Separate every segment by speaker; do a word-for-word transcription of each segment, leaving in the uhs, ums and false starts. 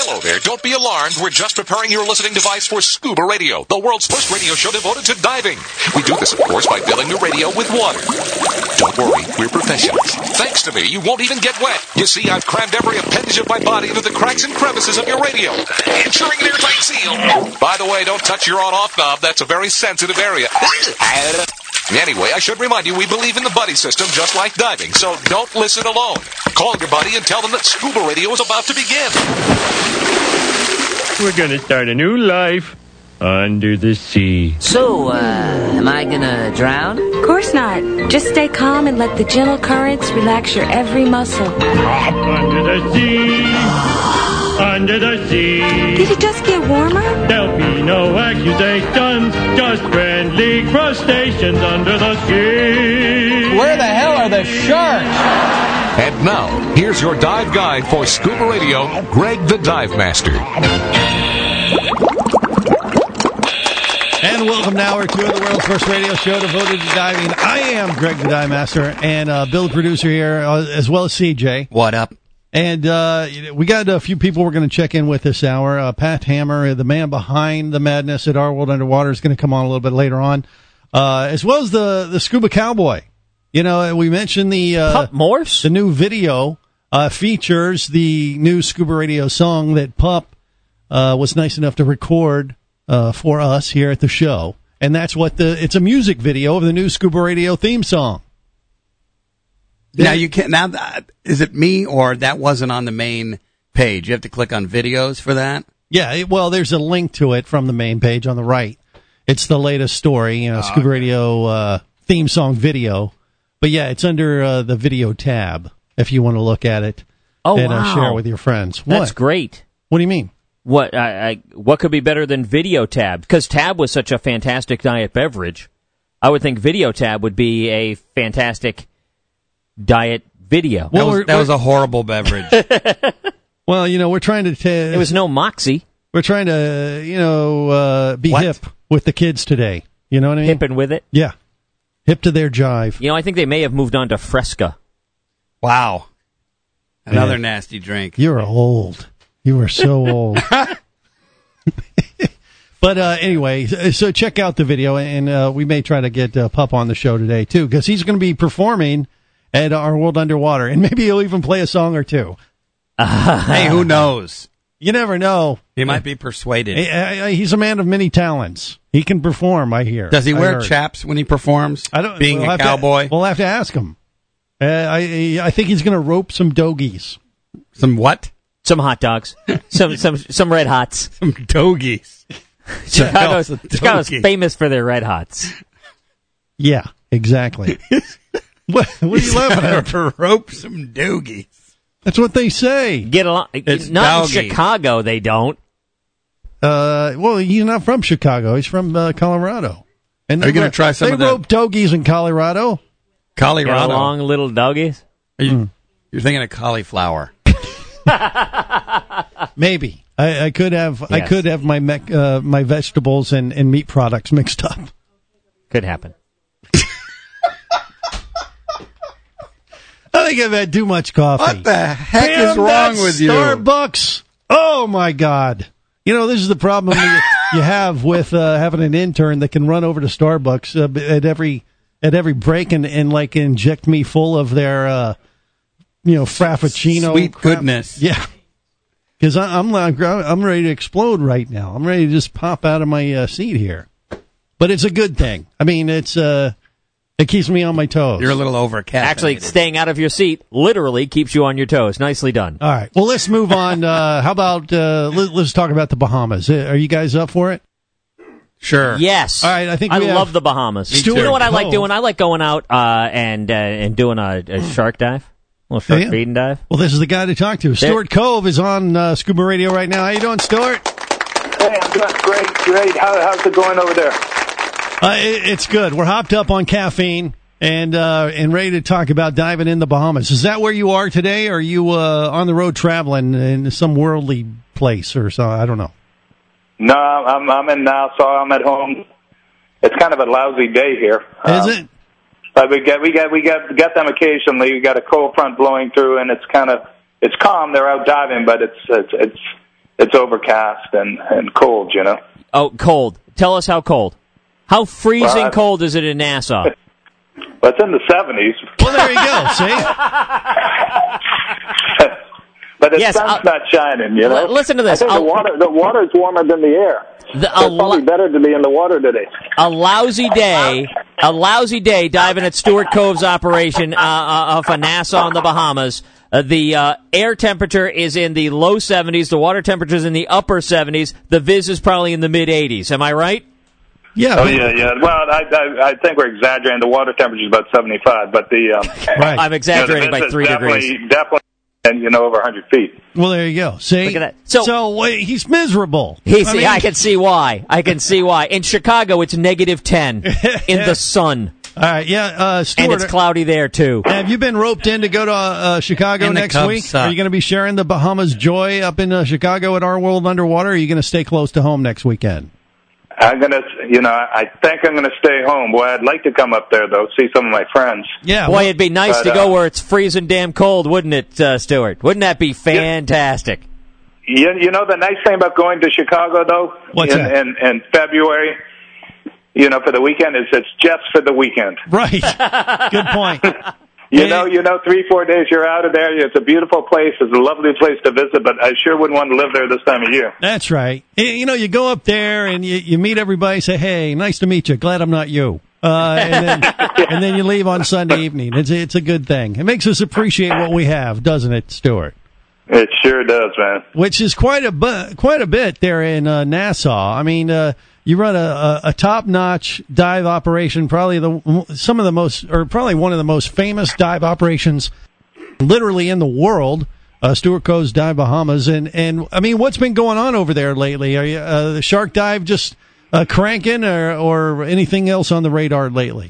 Speaker 1: Hello there. Don't be alarmed. We're just preparing your listening device for Scuba Radio, the world's first radio show devoted to diving. We do this, of course, by filling the radio with water. Don't worry, we're professionals. Thanks to me, you won't even get wet. You see, I've crammed every appendage of my body into the cracks and crevices of your radio, ensuring an airtight seal. By the way, don't touch your on-off knob. That's a very sensitive area. Anyway, I should remind you, we believe in the buddy system just like diving, so don't listen alone. Call your buddy and tell them that Scuba Radio is about to begin.
Speaker 2: We're gonna start a new life under the sea.
Speaker 3: So, uh, am I gonna drown?
Speaker 4: Of course not. Just stay calm and let the gentle currents relax your every muscle.
Speaker 2: Under the sea, under the sea.
Speaker 4: Did it just get warmer?
Speaker 2: There'll be no accusations, just friendly crustaceans under the sea.
Speaker 5: Where the hell are the sharks?
Speaker 1: And now, here's your dive guide for Scuba Radio, Greg the Dive Master.
Speaker 6: And welcome to hour two of the world's first radio show devoted to diving. I am Greg the Dive Master, and uh, Bill, the producer here, uh, as well as C J.
Speaker 5: What up?
Speaker 6: And uh, we got a few people we're going to check in with this hour. Uh, Pat Hammer, the man behind the madness at Our World Underwater, is going to come on a little bit later on, uh, as well as the, the Scuba Cowboy. You know, we mentioned the uh,
Speaker 7: Pup Morse.
Speaker 6: The new video uh, features the new Scuba Radio song that Pup uh, was nice enough to record uh, for us here at the show, and that's what the it's a music video of the new Scuba Radio theme song.
Speaker 5: Now you can't. Now, that, is it me or that wasn't on the main page? You have to click on videos for that.
Speaker 6: Yeah, it, well, there's a link to it from the main page on the right. It's the latest story, you know, oh, Scuba okay. Radio uh, theme song video. But yeah, it's under uh, the video tab if you want to look at it
Speaker 7: oh,
Speaker 6: and
Speaker 7: wow.
Speaker 6: uh, share with your friends. What?
Speaker 7: That's great.
Speaker 6: What do you mean?
Speaker 7: What I, I, what could be better than video tab? Because tab was such a fantastic diet beverage. I would think video tab would be a fantastic diet video.
Speaker 5: Well,
Speaker 7: that
Speaker 5: was, that was a horrible beverage.
Speaker 6: Well, you know, we're trying to... T-
Speaker 7: it was no Moxie.
Speaker 6: We're trying to, you know, uh, be
Speaker 5: what?
Speaker 6: hip with the kids today. You know what I mean?
Speaker 7: Hip and with it?
Speaker 6: Yeah. Hip to their jive.
Speaker 7: You know, I think they may have moved on to Fresca.
Speaker 5: Wow. Another
Speaker 6: Man,
Speaker 5: nasty drink.
Speaker 6: You're old. You are so old. But uh, anyway, so check out the video, and uh, we may try to get uh, Pup on the show today, too, because he's going to be performing at Our World Underwater, and maybe he'll even play a song or two.
Speaker 5: Uh, hey, who knows?
Speaker 6: You never know.
Speaker 5: He might be persuaded.
Speaker 6: He's a man of many talents. He can perform, I hear.
Speaker 5: Does he
Speaker 6: I
Speaker 5: wear
Speaker 6: heard.
Speaker 5: chaps when he performs?
Speaker 6: I don't.
Speaker 5: Being
Speaker 6: we'll
Speaker 5: a cowboy?
Speaker 6: To, we'll have to ask him. Uh, I I think he's going to rope some dogies.
Speaker 5: Some what?
Speaker 7: Some hot dogs. some some some red hots.
Speaker 5: Some dogies.
Speaker 7: Chicago's, Chicago's famous for their red hots.
Speaker 6: Yeah, exactly. what, what are you laughing at?
Speaker 5: Rope some dogies.
Speaker 6: That's what they say.
Speaker 7: Get along.
Speaker 5: It's
Speaker 7: not
Speaker 5: doggy.
Speaker 7: in Chicago, they don't.
Speaker 6: Uh, well, he's not from Chicago. He's from uh, Colorado. And
Speaker 5: are you going to try some
Speaker 6: they
Speaker 5: of that?
Speaker 6: They rope dogies in Colorado.
Speaker 5: Colorado.
Speaker 7: Get along, little doggies.
Speaker 5: Are you, mm. You're thinking of cauliflower.
Speaker 6: Maybe I, I could have. Yes. I could have my mec, uh, my vegetables and, and meat products mixed up.
Speaker 7: Could happen.
Speaker 6: I think I've had too much coffee.
Speaker 5: What the heck
Speaker 6: Damn,
Speaker 5: is wrong with you?
Speaker 6: Starbucks. Oh my God. You know, this is the problem you, you have with uh, having an intern that can run over to Starbucks uh, at every at every break and, and like inject me full of their uh, you know frappuccino.
Speaker 5: Sweet
Speaker 6: crap.
Speaker 5: goodness.
Speaker 6: Yeah. Because I'm I'm ready to explode right now. I'm ready to just pop out of my uh, seat here. But it's a good thing. I mean, it's uh, it keeps me on my toes.
Speaker 5: You're a little overcaffeinated.
Speaker 7: Actually, staying out of your seat literally keeps you on your toes. Nicely done.
Speaker 6: All right. Well, let's move on. Uh, how about uh, let, let's talk about the Bahamas? Are you guys up for it?
Speaker 5: Sure.
Speaker 7: Yes.
Speaker 6: All right. I think
Speaker 7: I
Speaker 6: we
Speaker 7: love
Speaker 6: have
Speaker 7: the Bahamas.
Speaker 6: Stuart
Speaker 7: You know what I like
Speaker 6: Cove.
Speaker 7: doing? I like going out uh, and uh, and doing a, a shark dive, a little shark
Speaker 6: Yeah.
Speaker 7: feeding dive.
Speaker 6: Well, this is the guy to talk to. Stuart Cove is on uh, Scuba Radio right now. How you doing, Stuart?
Speaker 8: Hey, I'm doing great. Great. How, how's it going over there?
Speaker 6: Uh, it, it's good. We're hopped up on caffeine and uh, and ready to talk about diving in the Bahamas. Is that where you are today? Or are you uh, on the road traveling in some worldly place or so? I don't know.
Speaker 8: No, I'm I'm in Nassau. I'm at home. It's kind of a lousy day here.
Speaker 6: Is
Speaker 8: um,
Speaker 6: it?
Speaker 8: But we get we get we get get them occasionally. We got a cold front blowing through, and it's kind of it's calm. They're out diving, but it's it's it's it's overcast and, and cold, you know.
Speaker 7: Oh, cold. Tell us how cold. How freezing
Speaker 8: Well, I-
Speaker 7: cold is it in Nassau?
Speaker 8: But it's in the seventies.
Speaker 6: Well, there you go. See?
Speaker 8: But the
Speaker 7: Yes,
Speaker 8: sun's
Speaker 7: I'll-
Speaker 8: not shining, you know.
Speaker 7: L- listen to this.
Speaker 8: I think
Speaker 7: I'll-
Speaker 8: the water, the water's warmer than the air.
Speaker 7: The-
Speaker 8: So
Speaker 7: a
Speaker 8: it's probably
Speaker 7: lo-
Speaker 8: better to be in the water today.
Speaker 7: A lousy day, a lousy day diving at Stewart Cove's operation uh, uh, off of Nassau in the Bahamas. Uh, the uh, air temperature is in the low seventies. The water temperature is in the upper seventies. The viz is probably in the mid eighties. Am I right?
Speaker 6: Yeah.
Speaker 8: Oh
Speaker 6: but-
Speaker 8: yeah, yeah. Well, I, I, I think we're exaggerating. The water temperature is about seventy-five, but the um,
Speaker 6: Right.
Speaker 7: I'm exaggerating
Speaker 8: you know, the
Speaker 7: by
Speaker 8: viz
Speaker 7: three
Speaker 8: is definitely,
Speaker 7: degrees.
Speaker 8: Definitely, and you know, over one hundred feet.
Speaker 6: Well, there you go. See?
Speaker 7: Look at that. So-
Speaker 6: so wait, he's miserable.
Speaker 7: He's,
Speaker 6: I
Speaker 7: I,
Speaker 6: mean-
Speaker 7: I can see why. I can see why. In Chicago, it's negative ten in the sun,
Speaker 6: All right, yeah, uh,
Speaker 7: and
Speaker 6: Stuart,
Speaker 7: it's cloudy there too.
Speaker 6: have you been roped in to go to uh, Chicago
Speaker 5: And the
Speaker 6: next
Speaker 5: Cubs
Speaker 6: week?
Speaker 5: suck.
Speaker 6: Are you going to be sharing the Bahamas joy up in uh, Chicago at Our World Underwater? Or are you going to stay close to home next weekend?
Speaker 8: I'm gonna, you know, I think I'm gonna stay home. Boy, I'd like to come up there though, see some of my friends.
Speaker 6: Yeah.
Speaker 7: Boy,
Speaker 6: well-
Speaker 7: it'd be nice
Speaker 8: But,
Speaker 7: to go
Speaker 8: uh,
Speaker 7: where it's freezing damn cold, wouldn't it, uh, Stuart? Wouldn't that be fantastic?
Speaker 8: You, you know, the nice thing about going to Chicago though,
Speaker 6: What's
Speaker 8: in,
Speaker 6: that?
Speaker 8: in, in February, you know, for the weekend is it's just for the weekend.
Speaker 6: Right. Good point.
Speaker 8: You
Speaker 6: Hey.
Speaker 8: know, you know, three, four days you're out of there. It's a beautiful place. It's a lovely place to visit, but I sure wouldn't want to live there this time of year.
Speaker 6: That's right. Y- You know, you go up there and you, you meet everybody, say, hey, nice to meet you. Glad I'm not you. Uh, and, then, and then you leave on Sunday evening. It's, it's a good thing. It makes us appreciate what we have, doesn't it, Stuart?
Speaker 8: It sure does, man.
Speaker 6: Which is quite a bu- quite a bit there in uh, Nassau. I mean, uh, you run a, a, a top-notch dive operation, probably the some of the most, or probably one of the most famous dive operations, literally in the world. Uh, Stewart Cove's Dive Bahamas, and and I mean, what's been going on over there lately? Are you uh, the shark dive just uh, cranking, or or anything else on the radar lately?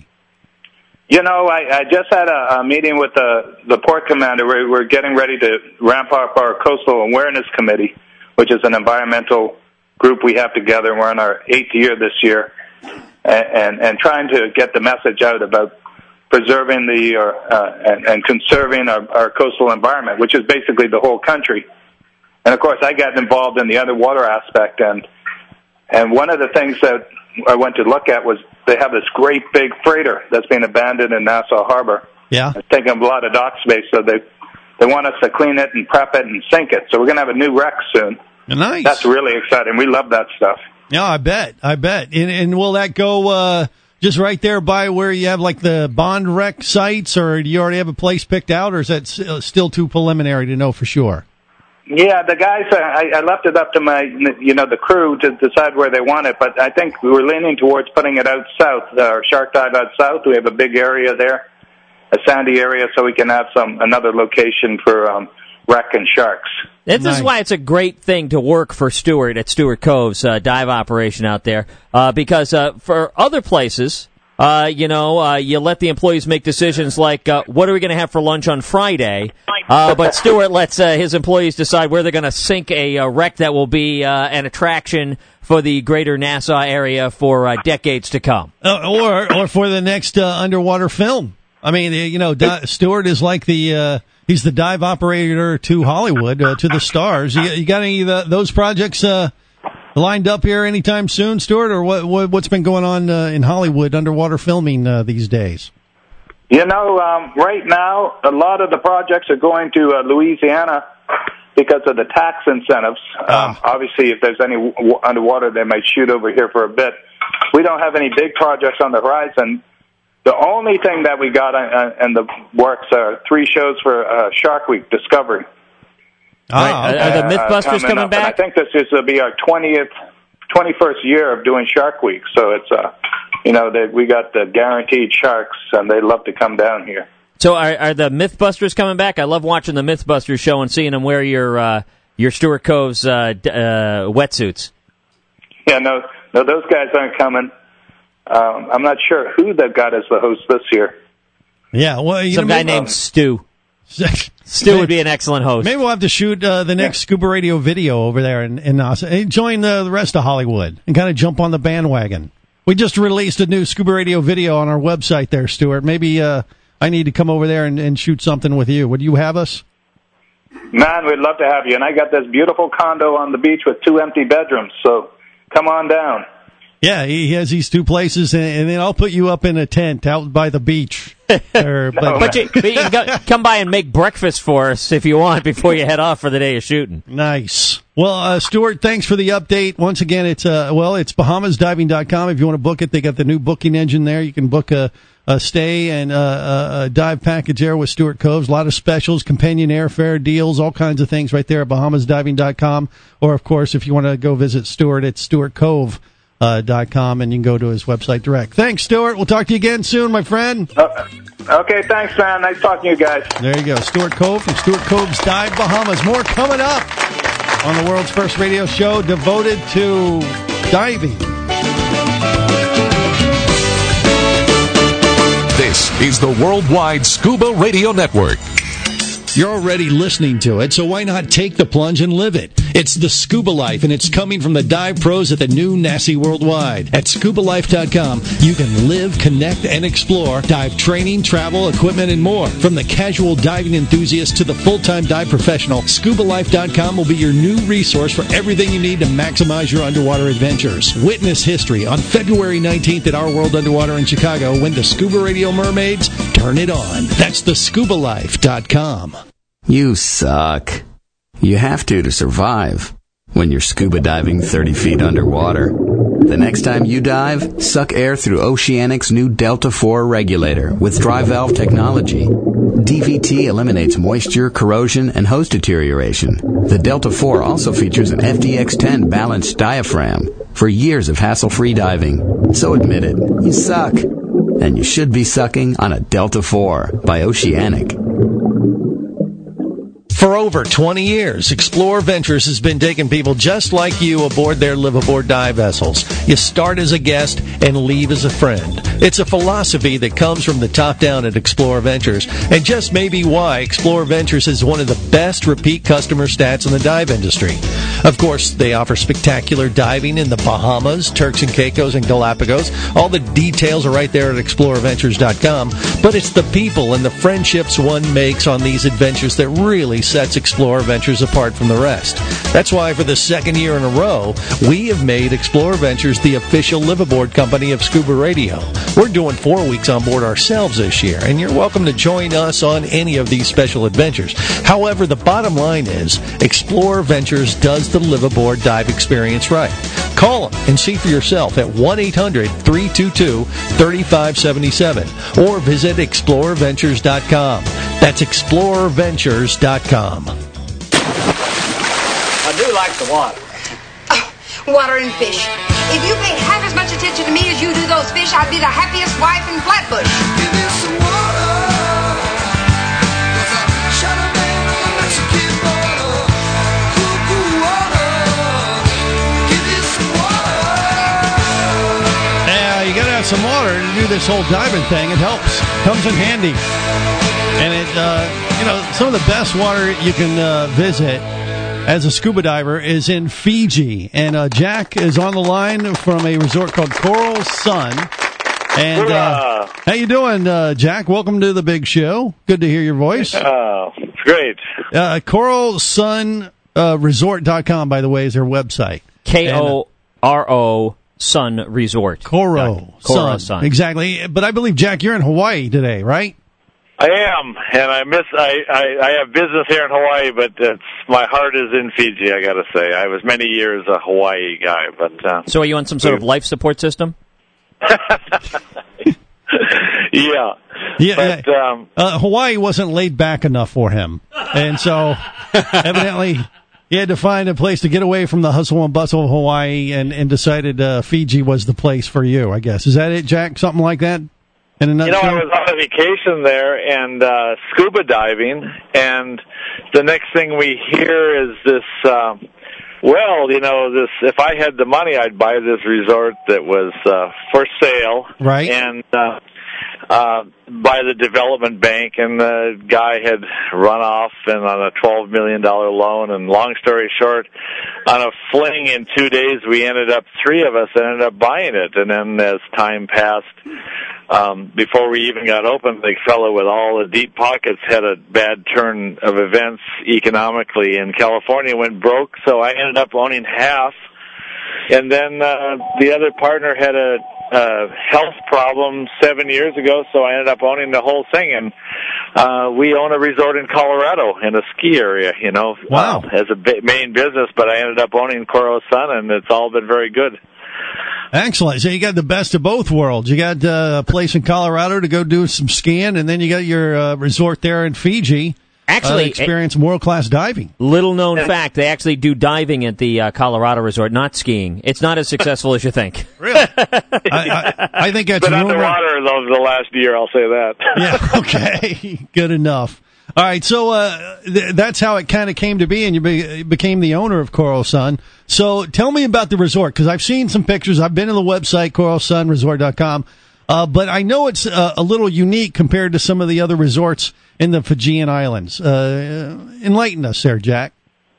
Speaker 8: You know, I, I just had a, a meeting with the, the port commander. We're, we're getting ready to ramp up our coastal awareness committee, which is an environmental group we have together. We're in our eighth year this year, and, and, and trying to get the message out about preserving the or, uh, and, and conserving our, our coastal environment, which is basically the whole country. And of course, I got involved in the underwater aspect, and and one of the things that I went to look at was they have this great big freighter that's being abandoned in Nassau Harbor.
Speaker 6: Yeah.
Speaker 8: It's taking up a lot of dock space, so they they want us to clean it and prep it and sink it. So we're going to have a new wreck soon.
Speaker 6: Nice.
Speaker 8: That's really exciting. We love that stuff.
Speaker 6: Yeah, I bet. I bet. And, and will that go uh, just right there by where you have like the Bond wreck sites, or do you already have a place picked out, or is that s- uh, still too preliminary to know for sure?
Speaker 8: Yeah, the guys, uh, I, I left it up to my, you know, the crew to decide where they want it, but I think we were leaning towards putting it out south, uh, our shark dive out south. We have a big area there, a sandy area, so we can have some another location for um, wreck and sharks.
Speaker 7: This
Speaker 6: Nice.
Speaker 7: is why it's a great thing to work for Stewart at Stewart Cove's uh, dive operation out there, uh, because uh, for other places, uh, you know, uh, you let the employees make decisions like, uh, what are we going to have for lunch on Friday? Uh, but Stewart lets uh, his employees decide where they're going to sink a uh, wreck that will be uh, an attraction for the greater Nassau area for uh, decades to come.
Speaker 6: Uh, or or for the next uh, underwater film. I mean, you know, Di- Stewart is like the uh, he's the dive operator to Hollywood, uh, to the stars. You, you got any of the, those projects uh, lined up here anytime soon, Stewart, or what, what what's been going on uh, in Hollywood underwater filming uh, these days?
Speaker 8: You know, um, right now, a lot of the projects are going to uh, Louisiana because of the tax incentives.
Speaker 6: Ah.
Speaker 8: Um, obviously, if there's any w- underwater, they might shoot over here for a bit. We don't have any big projects on the horizon. The only thing that we got uh, in the works are three shows for uh, Shark Week Discovery.
Speaker 6: Ah,
Speaker 7: Right.
Speaker 6: okay.
Speaker 7: Are the Mythbusters coming
Speaker 8: up.
Speaker 7: back?
Speaker 8: And I think this is will be our twentieth, twenty-first year of doing Shark Week. So it's, uh, you know, they, we got the guaranteed sharks, and they love to come down here.
Speaker 7: So are, are the Mythbusters coming back? I love watching the Mythbusters show and seeing them wear your uh, your Stewart Cove's uh, d- uh, wetsuits.
Speaker 8: Yeah, no, no, those guys aren't coming. Um, I'm not sure who they've got as the host this year.
Speaker 6: Yeah, well, you
Speaker 7: Some
Speaker 6: know,
Speaker 7: guy
Speaker 6: maybe,
Speaker 7: named Stu. Stu would be an excellent host.
Speaker 6: Maybe we'll have to shoot uh, the next Scuba Radio video over there in, in NASA. Hey, join the, the rest of Hollywood and kind of jump on the bandwagon. We just released a new Scuba Radio video on our website there, Stuart. Maybe uh, I need to come over there and, and shoot something with you. Would you have us?
Speaker 8: Man, we'd love to have you. And I got this beautiful condo on the beach with two empty bedrooms, so come on down.
Speaker 6: Yeah, he has these two places, and, and then I'll put you up in a tent out by the beach. Or, but,
Speaker 8: No,
Speaker 7: But you, but you can go, come by and make breakfast for us if you want before you head off for the day of shooting.
Speaker 6: Nice. Well, uh, Stuart, thanks for the update. Once again, it's uh, well, it's Bahamas Diving dot com. If you want to book it, they got the new booking engine there. You can book a, a stay and uh, a dive package there with Stuart Coves. A lot of specials, companion airfare deals, all kinds of things right there at Bahamas Diving dot com. Or, of course, if you want to go visit Stuart, it's Stuart Cove. Uh, dot com, and you can go to his website direct. Thanks, Stuart. We'll talk to you again soon, my friend.
Speaker 8: Uh, okay, thanks, man. Nice talking to you guys.
Speaker 6: There you go. Stuart Cove from Stuart Cove's Dive Bahamas. More coming up on the world's first radio show devoted to diving.
Speaker 1: This is the Worldwide Scuba Radio Network.
Speaker 9: You're already listening to it, so why not take the plunge and live it? It's the Scuba Life, and it's coming from the dive pros at the new N A S I Worldwide. At scuba life dot com, you can live, connect, and explore dive training, travel, equipment, and more. From the casual diving enthusiast to the full-time dive professional, scuba life dot com will be your new resource for everything you need to maximize your underwater adventures. Witness history on February nineteenth at Our World Underwater in Chicago when the Scuba Radio Mermaids turn it on. That's the scuba life dot com.
Speaker 10: You suck. You have to to survive when you're scuba diving thirty feet underwater. The next time you dive, suck air through Oceanic's new Delta four regulator with dry valve technology. D V T eliminates moisture, corrosion, and hose deterioration. The Delta four also features an F D X ten balanced diaphragm for years of hassle-free diving. So admit it, you suck. And you should be sucking on a Delta four by Oceanic.
Speaker 9: For over twenty years, Explorer Ventures has been taking people just like you aboard their live-aboard dive vessels. You start as a guest and leave as a friend. It's a philosophy that comes from the top down at Explorer Ventures, and just maybe why Explorer Ventures is one of the best repeat customer stats in the dive industry. Of course, they offer spectacular diving in the Bahamas, Turks and Caicos, and Galapagos. All the details are right there at explorer ventures dot com, but it's the people and the friendships one makes on these adventures that really sets Explorer Ventures apart from the rest. That's why for the second year in a row, we have made Explorer Ventures the official live-aboard company of Scuba Radio. We're doing four weeks on board ourselves this year, and you're welcome to join us on any of these special adventures. However, the bottom line is, Explorer Ventures does the live-aboard dive experience right. Call them and see for yourself at one eight hundred three two two three five seven seven or visit explorer ventures dot com. That's explorer ventures dot com.
Speaker 11: I do like the water.
Speaker 12: Oh, water and fish. If you paid half as much attention to me as you do those fish, I'd be the happiest wife in Flatbush. Give me some water.
Speaker 6: You got to have some water to do this whole diving thing. It helps. Comes in handy. And it, uh, you know, some of the best water you can uh, visit as a scuba diver is in Fiji. And uh, Jack is on the line from a resort called Coral Sun. And uh, how you doing, uh, Jack? Welcome to the big show. Good to hear your voice.
Speaker 13: Oh, great.
Speaker 6: Uh, Coral Sun uh, Resort dot com, by the way, is their website.
Speaker 7: K O R O Sun Resort.
Speaker 6: Coro
Speaker 7: Sun.
Speaker 6: Sun. Exactly. But I believe, Jack, you're in Hawaii today, right?
Speaker 13: I am, and I miss. I, I, I have business here in Hawaii, but it's, my heart is in Fiji. I got to say, I was many years a Hawaii guy, but uh,
Speaker 7: so are you on some sort of life support system?
Speaker 13: yeah,
Speaker 6: yeah.
Speaker 13: But, um,
Speaker 6: uh, Hawaii wasn't laid back enough for him, and so evidently he had to find a place to get away from the hustle and bustle of Hawaii, and and decided uh, Fiji was the place for you. I guess, is that it, Jack? Something like that. In a nutshell?
Speaker 13: You know, I was on a vacation there and uh, scuba diving, and the next thing we hear is this. Uh, well, you know, this. If I had the money, I'd buy this resort that was uh, for sale.
Speaker 6: Right.
Speaker 13: And uh, uh, by the development bank, and the guy had run off and on a twelve million dollars loan. And long story short, on a fling in two days, we ended up, three of us ended up buying it. And then as time passed, um, before we even got open, the fellow with all the deep pockets had a bad turn of events economically, and California went broke, so I ended up owning half. And then uh, the other partner had a uh, health problem seven years ago, so I ended up owning the whole thing. And uh, we own a resort in Colorado in a ski area, you know,
Speaker 6: wow.
Speaker 13: uh, as a ba- main business. But I ended up owning Coro Sun, and it's all been very good.
Speaker 6: Excellent. So you got the best of both worlds. You got uh, a place in Colorado to go do some skiing, and then you got your uh, resort there in Fiji.
Speaker 7: Actually,
Speaker 6: uh, experience world-class diving.
Speaker 7: Little known fact, they actually do diving at the uh, Colorado resort, not skiing. It's not as successful as you think.
Speaker 6: Really? I, I, I think that's
Speaker 13: been
Speaker 6: rumor.
Speaker 13: underwater though the last year, I'll say that.
Speaker 6: Yeah, okay. Good enough. All right, so uh, th- that's how it kind of came to be, and you be- became the owner of Coro Sun. So tell me about the resort, because I've seen some pictures. I've been to the website, coral sun resort dot com, uh, but I know it's uh, a little unique compared to some of the other resorts in the Fijian Islands. Uh, enlighten us there, Jack.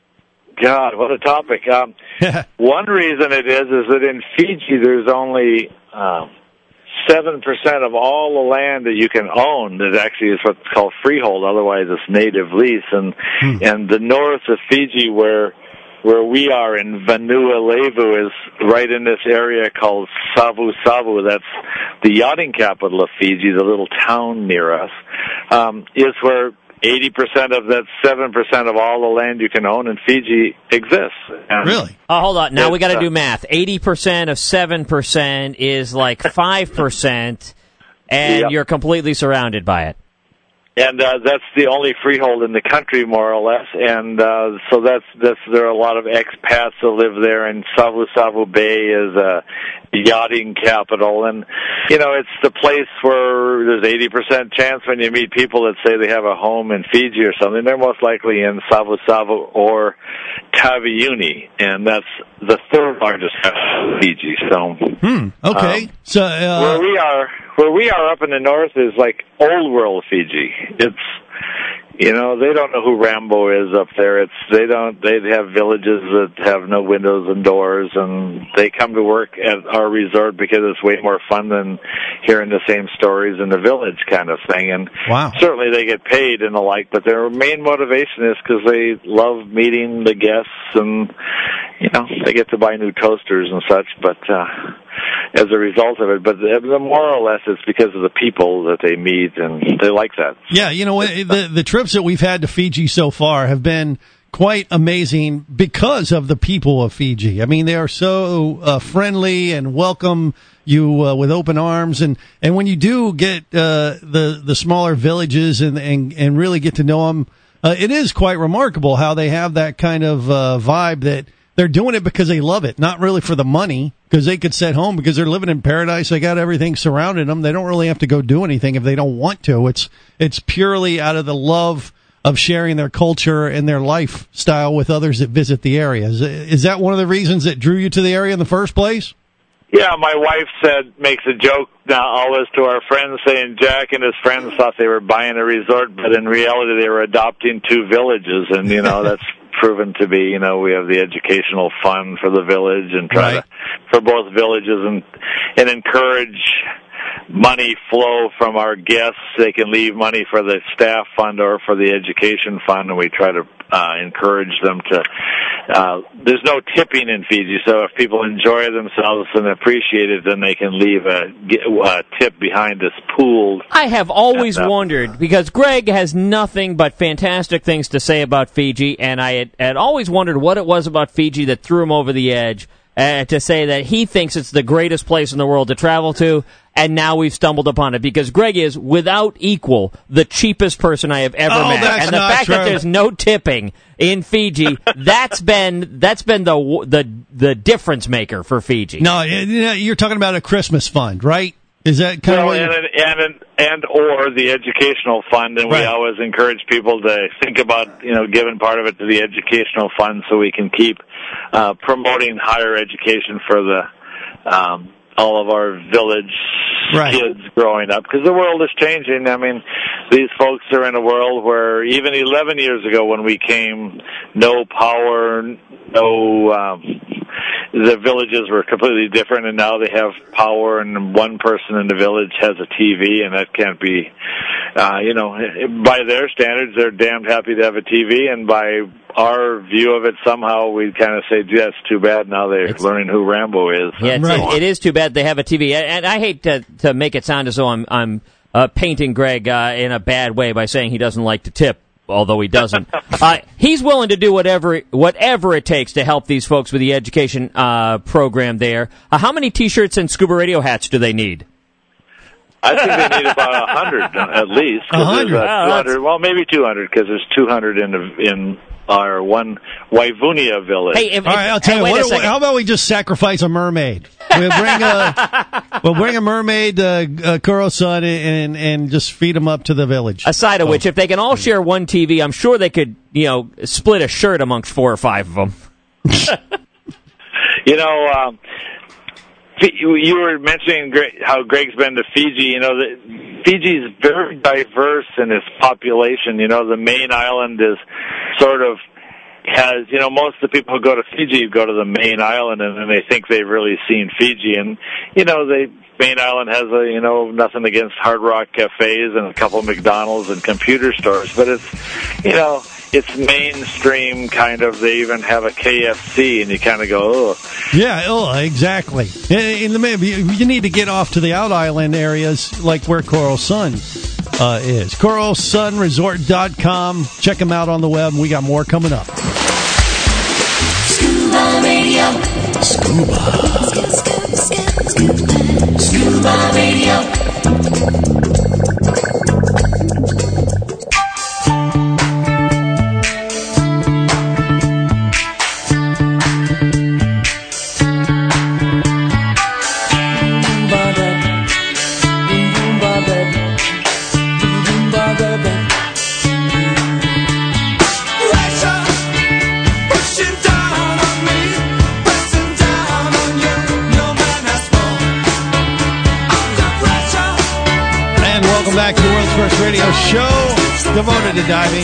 Speaker 13: God, what a topic. Um, one reason it is is that in Fiji there's only um, seven percent of all the land that you can own that actually is what's called freehold, otherwise it's native lease. And hmm. and the north of Fiji, where where we are in Vanuatu, is right in this area called Savu Savu. That's the yachting capital of Fiji, the little town near us, um, is where eighty percent of that seven percent of all the land you can own in Fiji exists. And
Speaker 6: really?
Speaker 7: Oh, hold on. Now we got to do math. eighty percent of seven percent is like five percent, and yep. You're completely surrounded by it.
Speaker 13: And uh, that's the only freehold in the country, more or less. And uh, so that's, that's there are a lot of expats that live there. And Savu Savu Bay is a yachting capital. And, you know, it's the place where there's eighty percent chance when you meet people that say they have a home in Fiji or something, they're most likely in Savu Savu or Taveuni. And that's the third largest capital of Fiji. So,
Speaker 6: hmm, okay.
Speaker 13: Um,
Speaker 6: so uh,
Speaker 13: where we are... Where we are up in the north is like old world Fiji. It's, you know, they don't know who Rambo is up there. It's, they don't, they have villages that have no windows and doors, and they come to work at our resort because it's way more fun than hearing the same stories in the village kind of thing. And
Speaker 6: wow.
Speaker 13: Certainly they get paid and the like, but their main motivation is because they love meeting the guests, and, you know, they get to buy new toasters and such, but, uh, as a result of it, but the, the more or less it's because of the people that they meet, and they like that.
Speaker 6: Yeah, you know, the the trips that we've had to Fiji so far have been quite amazing because of the people of Fiji. I mean, they are so uh, friendly and welcome you uh, with open arms, and, and when you do get uh, the the smaller villages and and, and really get to know them, uh, it is quite remarkable how they have that kind of uh, vibe that they're doing it because they love it, not really for the money, because they could sit home because they're living in paradise. They got everything surrounding them. They don't really have to go do anything if they don't want to. It's it's purely out of the love of sharing their culture and their lifestyle with others that visit the area. Is, is that one of the reasons that drew you to the area in the first place?
Speaker 13: Yeah, my wife said, makes a joke now always to our friends, saying Jack and his friends thought they were buying a resort, but in reality they were adopting two villages, and, you know, that's proven to be, you know, we have the educational fund for the village and try
Speaker 6: right.
Speaker 13: to, for both villages, and, and encourage money flow from our guests. They can leave money for the staff fund or for the education fund, and we try to uh, encourage them to, uh, there's no tipping in Fiji, so if people enjoy themselves and appreciate it, then they can leave a, a tip behind this pooled.
Speaker 7: I have always
Speaker 13: and, uh,
Speaker 7: wondered, because Greg has nothing but fantastic things to say about Fiji, and I had, had always wondered what it was about Fiji that threw him over the edge. Uh, to say that he thinks it's the greatest place in the world to travel to, and now we've stumbled upon it, because Greg is, without equal, the cheapest person I have ever
Speaker 6: oh,
Speaker 7: met.
Speaker 6: That's
Speaker 7: and the
Speaker 6: not
Speaker 7: fact
Speaker 6: true.
Speaker 7: that there's no tipping in Fiji, that's been that's been the the the difference maker for Fiji.
Speaker 6: No, you're talking about a Christmas fund, right? Is that kind
Speaker 13: well,
Speaker 6: of what
Speaker 13: and, and and or the educational fund, and
Speaker 6: right.
Speaker 13: we always encourage people to think about, you know, giving part of it to the educational fund so we can keep uh, promoting higher education for the um, all of our village
Speaker 6: right.
Speaker 13: kids growing up, because the world is changing. I mean, these folks are in a world where even eleven years ago when we came, no power, no, um, the villages were completely different, and now they have power, and one person in the village has a T V, and that can't be, uh, you know, by their standards, they're damned happy to have a T V, and by our view of it, somehow we kind of say, yeah, it's too bad now they're it's, learning who Rambo is.
Speaker 7: Yeah, it's, right. it, it is too bad they have a T V. And I hate to, to make it sound as though I'm, I'm uh, painting Greg uh, in a bad way by saying he doesn't like to tip, although he doesn't. uh, he's willing to do whatever whatever it takes to help these folks with the education uh, program there. Uh, how many T-shirts and Scuba Radio hats do they need?
Speaker 13: I think they need about a hundred at least.
Speaker 6: A hundred?
Speaker 13: Oh, well, maybe two hundred, because there's two hundred in the, in our one Waivunia village.
Speaker 7: Hey, if,
Speaker 6: all right, I'll tell
Speaker 7: hey,
Speaker 6: you. What, how about we just sacrifice a mermaid? We'll bring a we'll bring a mermaid, uh, uh, Kuro-san, and and just feed them up to the village.
Speaker 7: Aside of
Speaker 6: oh.
Speaker 7: which, if they can all share one T V, I'm sure they could, you know, split a shirt amongst four or five of them.
Speaker 13: You know. Um, You were mentioning how Greg's been to Fiji. You know, the, Fiji's very diverse in its population. You know, the main island is sort of has, you know, most of the people who go to Fiji go to the main island and then they think they've really seen Fiji. And, you know, the main island has, a, you know, nothing against Hard Rock cafes and a couple of McDonald's and computer stores. But it's, you know, it's mainstream kind of. They even have a K F C, and you kind of go, oh.
Speaker 6: Yeah, oh, exactly. In the you need to get off to the out island areas like where Coral Sun uh, is. coral sun resort dot com. Check them out on the web. We got more coming up.
Speaker 11: Scuba Radio. Scuba. Scuba Radio.
Speaker 6: Back to the world's first radio show devoted to diving.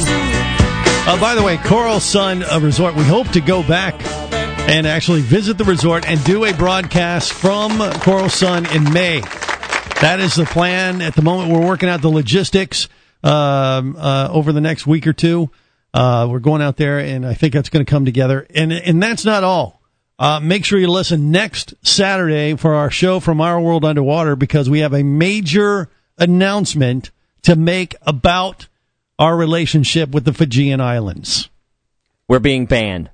Speaker 6: Uh, by the way, Coral Sun uh, Resort, we hope to go back and actually visit the resort and do a broadcast from Coral Sun in May. That is the plan. At the moment, we're working out the logistics um, uh, over the next week or two. Uh, we're going out there, and I think that's going to come together. And, and that's not all. Uh, make sure you listen next Saturday for our show From Our World Underwater, because we have a major announcement to make about our relationship with the Fijian Islands.
Speaker 7: We're being banned.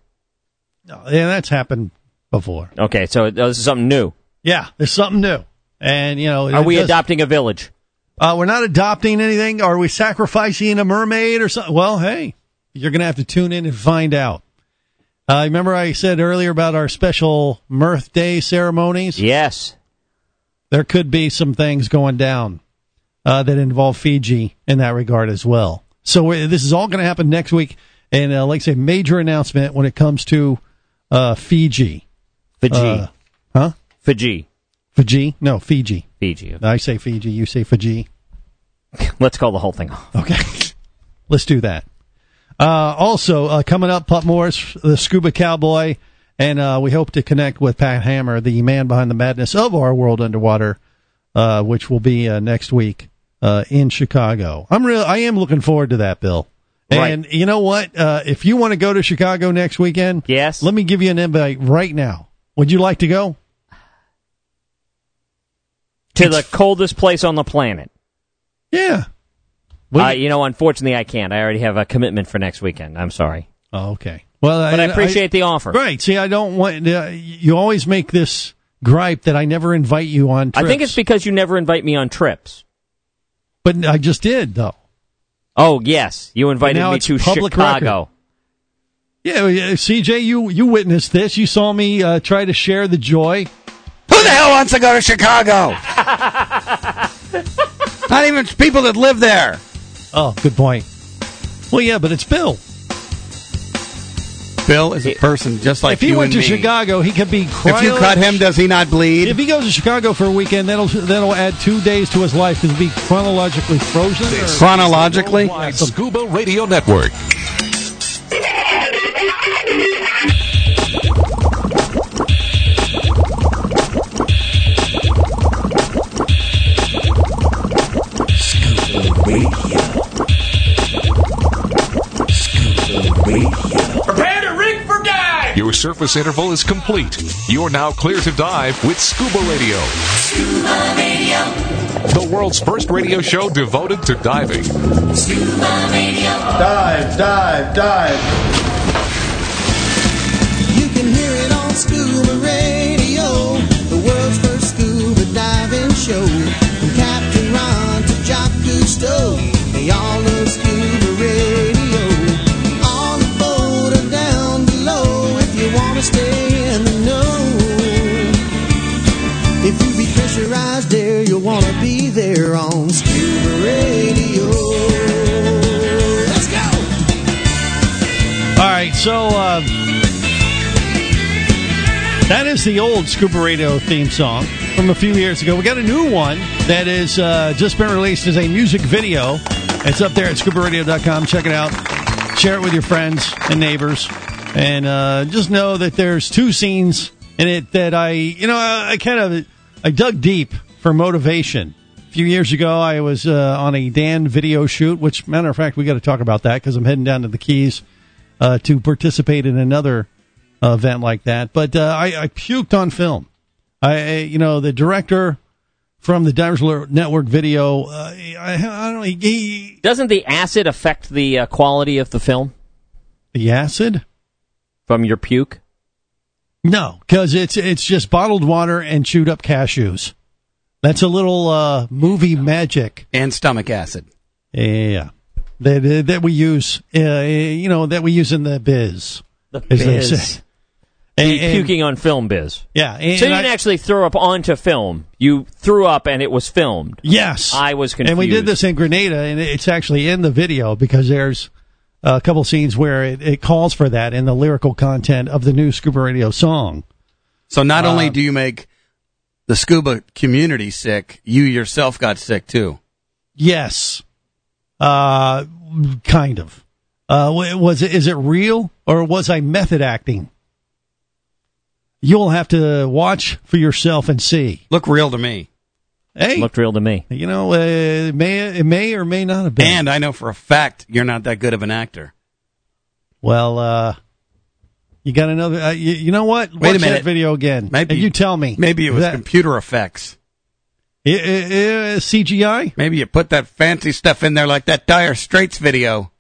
Speaker 6: Oh, yeah, that's happened before.
Speaker 7: Okay, so this is something new.
Speaker 6: Yeah, there's something new. And, you know,
Speaker 7: are we
Speaker 6: does,
Speaker 7: adopting a village?
Speaker 6: Uh, we're not adopting anything. Are we sacrificing a mermaid or something? Well, hey, you're going to have to tune in and find out. Uh, remember I said earlier about our special Mirth Day ceremonies?
Speaker 7: Yes.
Speaker 6: There could be some things going down Uh, that involve Fiji in that regard as well. So uh, this is all going to happen next week, and uh, like I say, major announcement when it comes to uh, Fiji.
Speaker 7: Fiji.
Speaker 6: Uh, huh?
Speaker 7: Fiji.
Speaker 6: Fiji? No, Fiji.
Speaker 7: Fiji.
Speaker 6: I say Fiji, you say Fiji.
Speaker 7: Let's call the whole thing off.
Speaker 6: Okay. Let's do that. Uh, also, uh, coming up, Pup Morris, the Scuba Cowboy, and uh, we hope to connect with Pat Hammer, the man behind the madness of Our World Underwater, uh, which will be uh, next week. Uh, in Chicago. I'm real. I am looking forward to that, Bill. And right. You know what? Uh, if you want to go to Chicago next weekend,
Speaker 7: yes,
Speaker 6: let me give you an invite right now. Would you like to go?
Speaker 7: To it's, the coldest place on the planet.
Speaker 6: Yeah.
Speaker 7: Uh, you know, unfortunately, I can't. I already have a commitment for next weekend. I'm sorry.
Speaker 6: Oh, okay. Well,
Speaker 7: but I, I appreciate
Speaker 6: I,
Speaker 7: the offer.
Speaker 6: Right. See, I don't want. Uh, you always make this gripe that I never invite you on trips.
Speaker 7: I think it's because you never invite me on trips.
Speaker 6: But I just did, though.
Speaker 7: Oh, yes. You invited me to Chicago.
Speaker 6: Record. Yeah, C J, you, you witnessed this. You saw me uh, try to share the joy.
Speaker 5: Who the hell wants to go to Chicago? Not even people that live there.
Speaker 6: Oh, good point. Well, yeah, but it's Bill.
Speaker 5: Bill is a person just like
Speaker 6: if he
Speaker 5: you
Speaker 6: went
Speaker 5: and
Speaker 6: to
Speaker 5: me.
Speaker 6: Chicago, he could be cryo-
Speaker 5: If you cut him, does he not bleed?
Speaker 6: If he goes to Chicago for a weekend, that'll that'll add two days to his life because he'll be chronologically frozen. Or?
Speaker 5: Chronologically?
Speaker 1: Worldwide Scuba Radio Network.
Speaker 11: Prepare to rig for dive!
Speaker 1: Your surface interval is complete. You're now clear to dive with Scuba Radio.
Speaker 11: Scuba Radio.
Speaker 1: The world's first radio show devoted to diving.
Speaker 11: Scuba Radio.
Speaker 14: Dive, dive, dive.
Speaker 15: You can hear it on Scuba Radio, the world's first scuba diving show. From Captain Ron to Jock Cousteau, they all love Scuba Radio. On the boat or down below, if you want to stay in the know. If you be pressurized there, you'll want to be there on Scuba Radio. Let's go!
Speaker 6: All right, so uh, that is the old Scuba Radio theme song from a few years ago. We got a new one that is uh, just been released as a music video. It's up there at scuba radio dot com. Check it out. Share it with your friends and neighbors. And uh, just know that there's two scenes in it that I, you know, I, I kind of I dug deep for motivation. A few years ago, I was uh, on a Dan video shoot, which, matter of fact, we got to talk about that because I'm heading down to the Keys uh, to participate in another uh, event like that. But uh, I, I puked on film. I, I, you know, the director from the Divers Alert Network video, uh, I, I don't know, he, he,
Speaker 7: Doesn't the acid affect the uh, quality of the film?
Speaker 6: The acid?
Speaker 7: From your puke?
Speaker 6: No, because it's it's just bottled water and chewed up cashews. That's a little uh, movie magic.
Speaker 5: And stomach acid.
Speaker 6: Yeah, that that we use, uh, you know, that we use in the biz.
Speaker 7: The
Speaker 6: as they
Speaker 7: biz.
Speaker 6: say.
Speaker 7: The
Speaker 6: And- and-
Speaker 7: puking on film biz.
Speaker 6: Yeah, and-
Speaker 7: so you
Speaker 6: and
Speaker 7: didn't
Speaker 6: I-
Speaker 7: actually throw up onto film. You threw up and it was filmed.
Speaker 6: Yes,
Speaker 7: I was confused.
Speaker 6: And we did this in Grenada, and it's actually in the video because there's a couple scenes where it, it calls for that in the lyrical content of the new Scuba Radio song.
Speaker 5: So not only
Speaker 6: Uh,
Speaker 5: do you make the scuba community sick, you yourself got sick too.
Speaker 6: Yes, uh, kind of. Uh, wa- was it? Is it real or was I method acting? You'll have to watch for yourself and see.
Speaker 5: Look real to me.
Speaker 6: Hey,
Speaker 7: Looked real to me.
Speaker 6: you know, uh, it may it may or may not have been.
Speaker 5: And I know for a fact you're not that good of an actor.
Speaker 6: Well, uh, you got another. Uh, you, you know what?
Speaker 5: Wait a
Speaker 6: Watch
Speaker 5: minute.
Speaker 6: that video again.
Speaker 5: Maybe
Speaker 6: and you tell me.
Speaker 5: Maybe it was
Speaker 6: that,
Speaker 5: computer effects.
Speaker 6: I- I- I- C G I.
Speaker 5: Maybe you put that fancy stuff in there like that Dire Straits video.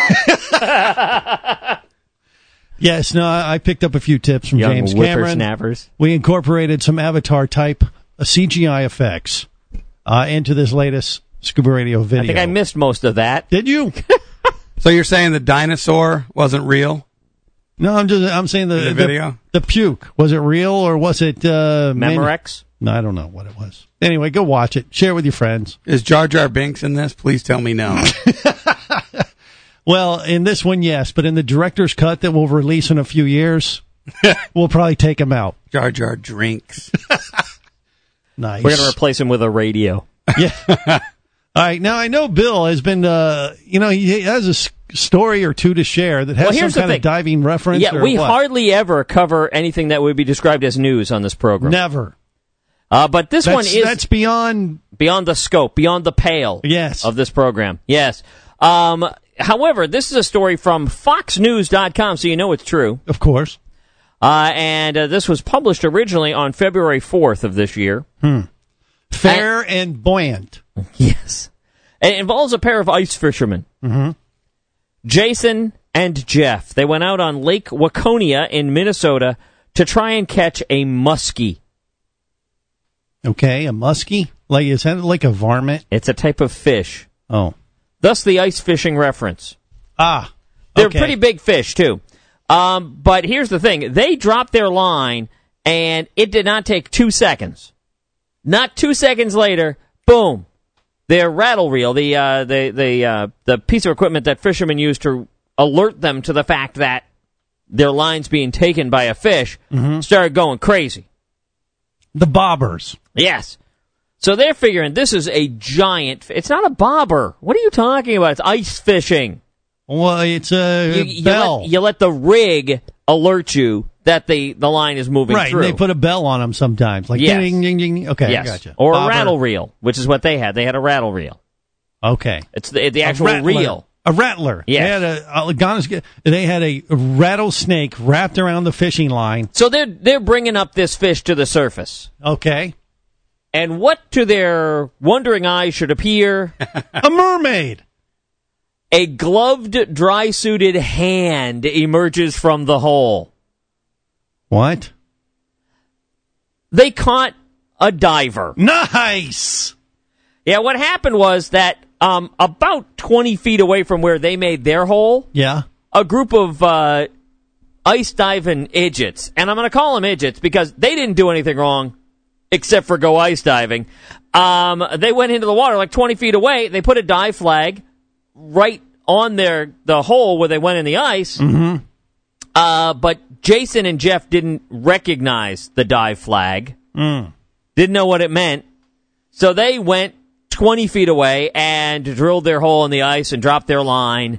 Speaker 6: Yes, no, I I picked up a few tips from
Speaker 7: Young
Speaker 6: James Cameron.
Speaker 7: whippersnappers.
Speaker 6: We incorporated some Avatar type uh, C G I effects uh, into this latest Scuba Radio video.
Speaker 7: I think I missed most of that.
Speaker 6: Did you?
Speaker 5: So you're saying the dinosaur wasn't real?
Speaker 6: No, I'm just I'm saying the,
Speaker 5: The video?
Speaker 6: the, the puke. Was it real or was it uh, manu-
Speaker 7: Memorex?
Speaker 6: No, I don't know what it was. Anyway, go watch it. Share it with your friends.
Speaker 5: Is Jar Jar Binks in this? Please tell me no.
Speaker 6: Well, in this one, yes, but in the director's cut that we'll release in a few years, we'll probably take him out.
Speaker 5: Jar Jar drinks.
Speaker 6: Nice.
Speaker 7: We're going to replace him with a radio.
Speaker 6: Yeah. All right. Now, I know Bill has been, uh, you know, he has a s- story or two to share that has
Speaker 7: Well,
Speaker 6: some
Speaker 7: here's the
Speaker 6: kind
Speaker 7: thing.
Speaker 6: of diving reference.
Speaker 7: Yeah,
Speaker 6: or
Speaker 7: we
Speaker 6: what?
Speaker 7: hardly ever cover anything that would be described as news on this program.
Speaker 6: Never.
Speaker 7: Uh, but this
Speaker 6: That's,
Speaker 7: one is
Speaker 6: that's beyond.
Speaker 7: beyond the scope, beyond the pale
Speaker 6: Yes.
Speaker 7: of this program. Yes. Um, however, this is a story from fox news dot com, so you know it's true.
Speaker 6: Of course.
Speaker 7: Uh, and uh, this was published originally on February fourth of this year.
Speaker 6: Hmm. Fair and, and buoyant.
Speaker 7: Yes. It involves a pair of ice fishermen,
Speaker 6: Mm-hmm.
Speaker 7: Jason and Jeff. They went out on Lake Waconia in Minnesota to try and catch a muskie.
Speaker 6: Okay, a muskie? Like, is that like a varmint?
Speaker 7: It's a type of fish.
Speaker 6: Oh.
Speaker 7: Thus the ice fishing reference.
Speaker 6: Ah.
Speaker 7: They're
Speaker 6: okay.
Speaker 7: pretty big fish, too. Um, but here's the thing. They dropped their line, and it did not take two seconds. Not two seconds later, boom. Their rattle reel, the uh, the the uh, the piece of equipment that fishermen use to alert them to the fact that their lines being taken by a fish,
Speaker 6: Mm-hmm.
Speaker 7: started going crazy.
Speaker 6: The bobbers.
Speaker 7: Yes. So they're figuring this is a giant. It's not a bobber. What are you talking about? It's ice fishing.
Speaker 6: Well, it's a
Speaker 7: You, you,
Speaker 6: bell.
Speaker 7: let, you let the rig alert you that the, the line is moving
Speaker 6: right,
Speaker 7: through.
Speaker 6: they put a bell on them sometimes. Like
Speaker 7: Yes.
Speaker 6: ding, ding, ding, ding. Okay,
Speaker 7: yes.
Speaker 6: I gotcha.
Speaker 7: Or
Speaker 6: Bobber.
Speaker 7: a rattle reel, which is what they had. They had a rattle reel.
Speaker 6: Okay.
Speaker 7: It's the, the
Speaker 6: A
Speaker 7: actual
Speaker 6: rattler.
Speaker 7: reel.
Speaker 6: A rattler.
Speaker 7: Yes.
Speaker 6: They had a, uh, Ghana's- they had a rattlesnake wrapped around the fishing line.
Speaker 7: So they're they're bringing up this fish to the surface.
Speaker 6: Okay.
Speaker 7: And what to their wondering eyes should appear?
Speaker 6: A mermaid.
Speaker 7: A gloved, dry-suited hand emerges from the hole.
Speaker 6: What?
Speaker 7: They caught a diver.
Speaker 6: Nice.
Speaker 7: Yeah, what happened was that um, about twenty feet away from where they made their hole,
Speaker 6: Yeah.
Speaker 7: a group of uh, ice diving idiots, and I'm going to call them idiots because they didn't do anything wrong except for go ice diving. Um, they went into the water like twenty feet away. They put a dive flag right on their the hole where they went in the ice.
Speaker 6: Mm-hmm.
Speaker 7: Uh, but Jason and Jeff didn't recognize the dive flag.
Speaker 6: Mm.
Speaker 7: Didn't know what it meant. So they went twenty feet away and drilled their hole in the ice and dropped their line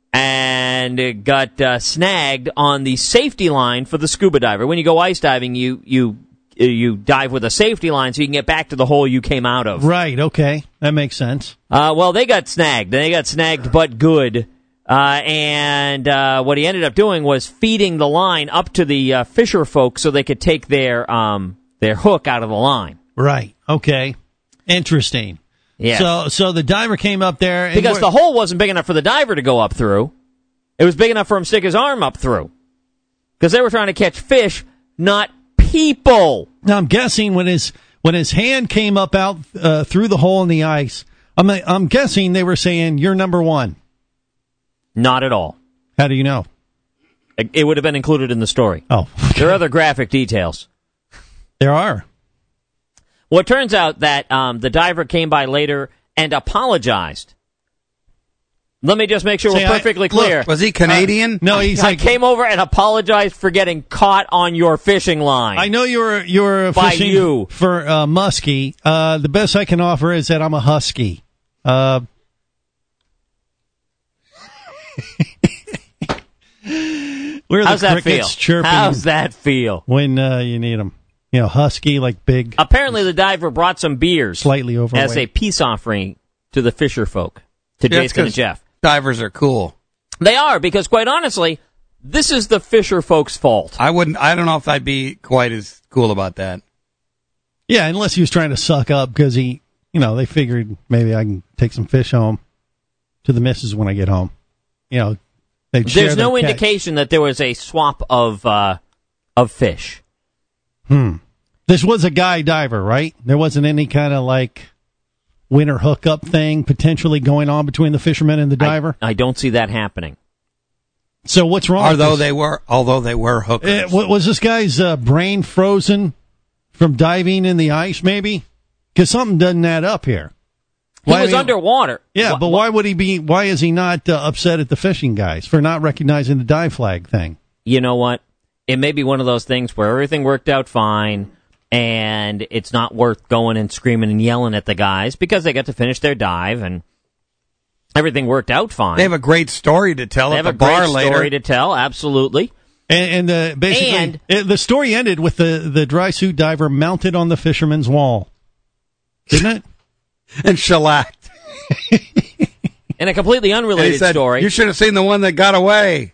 Speaker 7: and got uh, snagged on the safety line for the scuba diver. When you go ice diving, you you you dive with a safety line so you can get back to the hole you came out of.
Speaker 6: Right, okay. That makes sense.
Speaker 7: Uh, well, they got snagged. They got snagged but good. Uh, and uh, what he ended up doing was feeding the line up to the uh, fisher folk so they could take their um, their hook out of the line.
Speaker 6: Right, okay. Interesting.
Speaker 7: Yeah.
Speaker 6: So so the diver came up there. And
Speaker 7: Because
Speaker 6: where-
Speaker 7: the hole wasn't big enough for the diver to go up through. It was big enough for him to stick his arm up through. Because they were trying to catch fish, not people.
Speaker 6: Now I'm guessing when his when his hand came up out uh, through the hole in the ice, I'm I'm guessing they were saying you're number one.
Speaker 7: Not at all.
Speaker 6: How do you know?
Speaker 7: It, it would have been included in the story.
Speaker 6: Oh,
Speaker 7: there are other graphic details.
Speaker 6: There are.
Speaker 7: Well, it turns out that um, the diver came by later and apologized. Let me just make sure
Speaker 6: Say,
Speaker 7: we're
Speaker 6: I-
Speaker 7: perfectly
Speaker 6: look,
Speaker 7: clear.
Speaker 5: Was he Canadian?
Speaker 6: No, he's
Speaker 7: I
Speaker 6: like
Speaker 7: came over and apologized for getting caught on your fishing line.
Speaker 6: I know you're you're
Speaker 7: By
Speaker 6: fishing
Speaker 7: you.
Speaker 6: for uh, muskie. Uh, the best I can offer is that I'm a husky. Uh, where are
Speaker 7: How's
Speaker 6: the
Speaker 7: that
Speaker 6: crickets
Speaker 7: feel?
Speaker 6: chirping
Speaker 7: How's that feel?
Speaker 6: when uh, you need them? You know, husky, like big,
Speaker 7: Apparently, the diver brought some beers
Speaker 6: slightly overweight.
Speaker 7: as a peace offering to the fisher folk, to
Speaker 5: Yeah, it's
Speaker 7: Jason and
Speaker 5: 'cause
Speaker 7: Jeff.
Speaker 5: Divers are cool.
Speaker 7: They are, because quite honestly, this is the fisher folks' fault.
Speaker 5: I wouldn't. I don't know if I'd be quite as cool about that.
Speaker 6: Yeah, unless he was trying to suck up because he, you know, they figured maybe I can take some fish home to the missus when I get home. You know, they'd share
Speaker 7: There's no
Speaker 6: their catch.
Speaker 7: indication that there was a swap of uh, of fish.
Speaker 6: Hmm. This was a guy diver, right? There wasn't any kind of like winter hookup thing potentially going on between the fisherman and the diver.
Speaker 7: I, I don't see that happening.
Speaker 6: So what's wrong?
Speaker 5: Although
Speaker 6: with this?
Speaker 5: they were, although they were hookers.
Speaker 6: Uh, wa- was this guy's uh, brain frozen from diving in the ice? Maybe because something doesn't add up here.
Speaker 7: He
Speaker 6: Why-
Speaker 7: was underwater.
Speaker 6: Yeah,
Speaker 7: Wh-
Speaker 6: but why would he be? Why is he not uh, upset at the fishing guys for not recognizing the dive flag thing?
Speaker 7: You know what? It may be one of those things where everything worked out fine, and it's not worth going and screaming and yelling at the guys because they got to finish their dive and everything worked out fine.
Speaker 5: They have a great story to tell
Speaker 7: They
Speaker 5: at
Speaker 7: have
Speaker 5: the
Speaker 7: a
Speaker 5: bar
Speaker 7: great
Speaker 5: later.
Speaker 7: story to tell, absolutely.
Speaker 6: And, and uh, basically,
Speaker 7: And-
Speaker 6: uh, the story ended with the the dry suit diver mounted on the fisherman's wall, didn't it?
Speaker 5: and shellacked.
Speaker 7: In a completely
Speaker 5: And he
Speaker 7: unrelated
Speaker 5: said,
Speaker 7: story,
Speaker 5: "You should have seen the one that got away."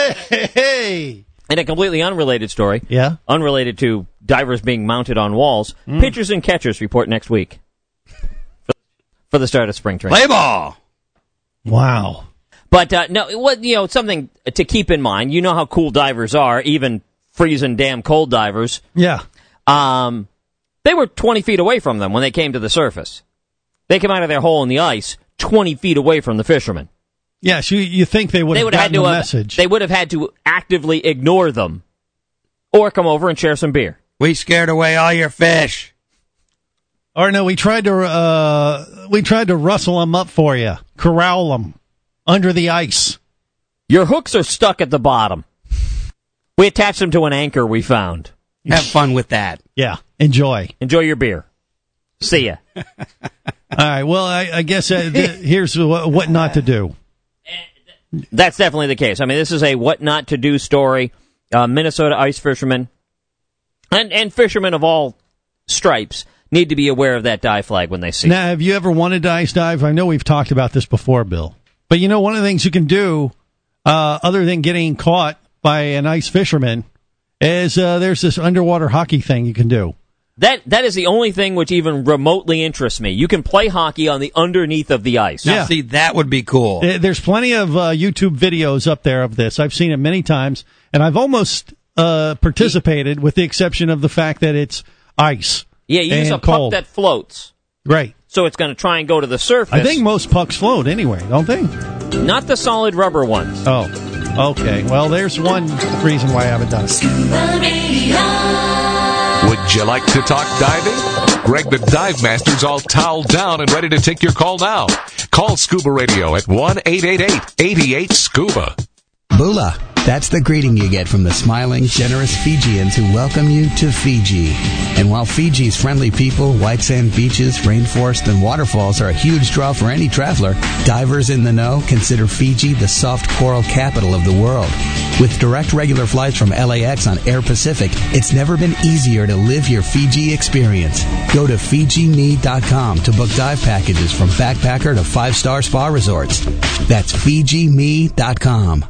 Speaker 6: Hey,
Speaker 7: in a completely unrelated story,
Speaker 6: yeah.
Speaker 7: unrelated to divers being mounted on walls,
Speaker 6: Mm.
Speaker 7: pitchers and catchers report next week for, for the start of spring training.
Speaker 5: Play ball.
Speaker 6: Wow.
Speaker 7: But uh, no, what you know, something to keep in mind. You know how cool divers are, even freezing damn cold divers.
Speaker 6: Yeah.
Speaker 7: Um, they were twenty feet away from them when they came to the surface. They came out of their hole in the ice twenty feet away from the fishermen.
Speaker 6: Yes, you you think they would
Speaker 7: They
Speaker 6: have
Speaker 7: would have had
Speaker 6: gotten
Speaker 7: to
Speaker 6: the
Speaker 7: have,
Speaker 6: message?
Speaker 7: They would have had to actively ignore them, or come over and share some beer.
Speaker 5: We scared away all your fish.
Speaker 6: Or no, we tried to uh, we tried to rustle them up for you, corral them under the ice.
Speaker 7: Your hooks are stuck at the bottom. We attached them to an anchor we found.
Speaker 5: Have fun with that.
Speaker 6: Yeah, enjoy.
Speaker 7: Enjoy your beer. See ya.
Speaker 6: All right, well, I, I guess uh, th- here's what, what not to do.
Speaker 7: That's definitely the case. I mean, this is a what not to do story. Uh, Minnesota ice fishermen and, and fishermen of all stripes need to be aware of that dive flag when they see
Speaker 6: Now,
Speaker 7: it.
Speaker 6: have you ever wanted to ice dive? I know we've talked about this before, Bill. But you know, one of the things you can do, uh, other than getting caught by an ice fisherman, is uh, there's this underwater hockey thing you can do.
Speaker 7: That That is the only thing which even remotely interests me. You can play hockey on the underneath of the ice.
Speaker 5: Now, see, that would be cool.
Speaker 6: There- There's plenty of uh, YouTube videos up there of this. I've seen it many times, and I've almost uh, participated, with the exception of the fact that it's ice.
Speaker 7: Yeah, you use
Speaker 6: and
Speaker 7: a puck
Speaker 6: cold.
Speaker 7: that floats.
Speaker 6: Right.
Speaker 7: So it's going to try and go to the surface.
Speaker 6: I think most pucks float anyway, don't they?
Speaker 7: Not the solid rubber ones.
Speaker 6: Oh, okay. Well, there's one reason why I haven't done it.
Speaker 1: Would you like to talk diving? Greg the Dive Master's all toweled down and ready to take your call now. Call Scuba Radio at one eight eight eight, eight eight, SCUBA.
Speaker 10: Bula. That's the greeting you get from the smiling, generous Fijians who welcome you to Fiji. And while Fiji's friendly people, white sand beaches, rainforest, and waterfalls are a huge draw for any traveler, divers in the know consider Fiji the soft coral capital of the world. With direct regular flights from L A X on Air Pacific, it's never been easier to live your Fiji experience. Go to Fiji Me dot com to book dive packages from backpacker to five-star spa resorts. That's Fiji Me dot com.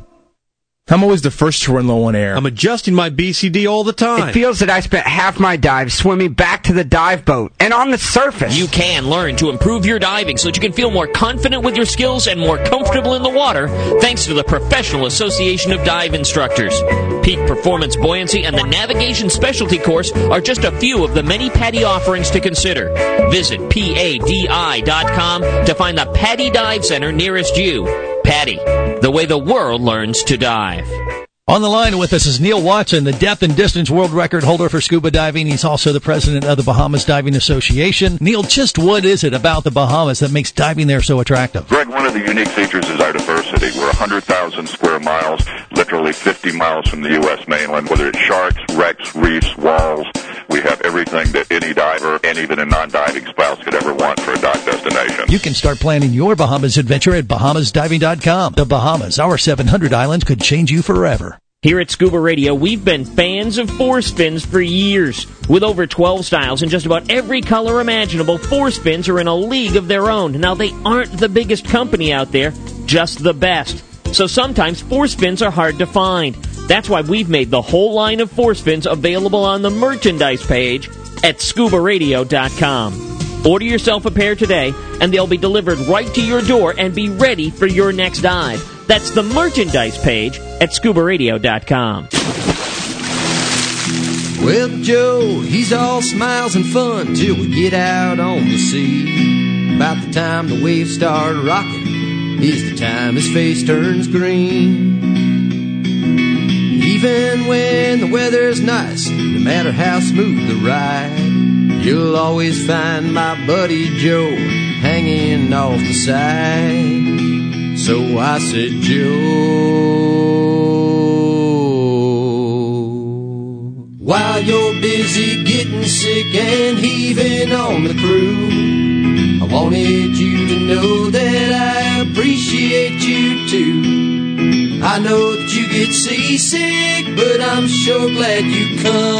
Speaker 16: I'm always the first to run low on air.
Speaker 17: I'm adjusting my B C D all the time.
Speaker 18: It feels that I spent half my dive swimming back to the dive boat and on the surface.
Speaker 19: You can learn to improve your diving so that you can feel more confident with your skills and more comfortable in the water thanks to the Professional Association of Dive Instructors. Peak Performance Buoyancy and the Navigation Specialty Course are just a few of the many PADI offerings to consider. Visit P A D I dot com to find the PADI Dive Center nearest you. PADI, the way the world learns to dive.
Speaker 9: On the line with us is Neil Watson, the depth and distance world record holder for scuba diving. He's also the president of the Bahamas Diving Association. Neil, just what is it about the Bahamas that makes diving there so attractive?
Speaker 20: Greg, one of the unique features is our diversity. We're one hundred thousand square miles, literally fifty miles from the U S mainland, whether it's sharks, wrecks, reefs, walls. We have everything that any diver and even a non-diving spouse could ever want for a dive destination.
Speaker 9: You can start planning your Bahamas adventure at Bahamas Diving dot com. The Bahamas, our seven hundred islands, could change you forever.
Speaker 7: Here at Scuba Radio, we've been fans of force fins for years. With over twelve styles and just about every color imaginable, force fins are in a league of their own. Now, they aren't the biggest company out there, just the best. So sometimes force fins are hard to find. That's why we've made the whole line of force fins available on the merchandise page at Scuba Radio dot com. Order yourself a pair today, and they'll be delivered right to your door and be ready for your next dive. That's the merchandise page at Scuba Radio dot com.
Speaker 15: Well, Joe, he's all smiles and fun till we get out on the sea. About the time the waves start rocking is the time his face turns green. Even when the weather's nice, no matter how smooth the ride, you'll always find my buddy Joe hanging off the side. So I said, Joe, while you're busy getting sick and heaving on the crew, I wanted you to know that I appreciate you too. I know that you get seasick, but I'm sure glad you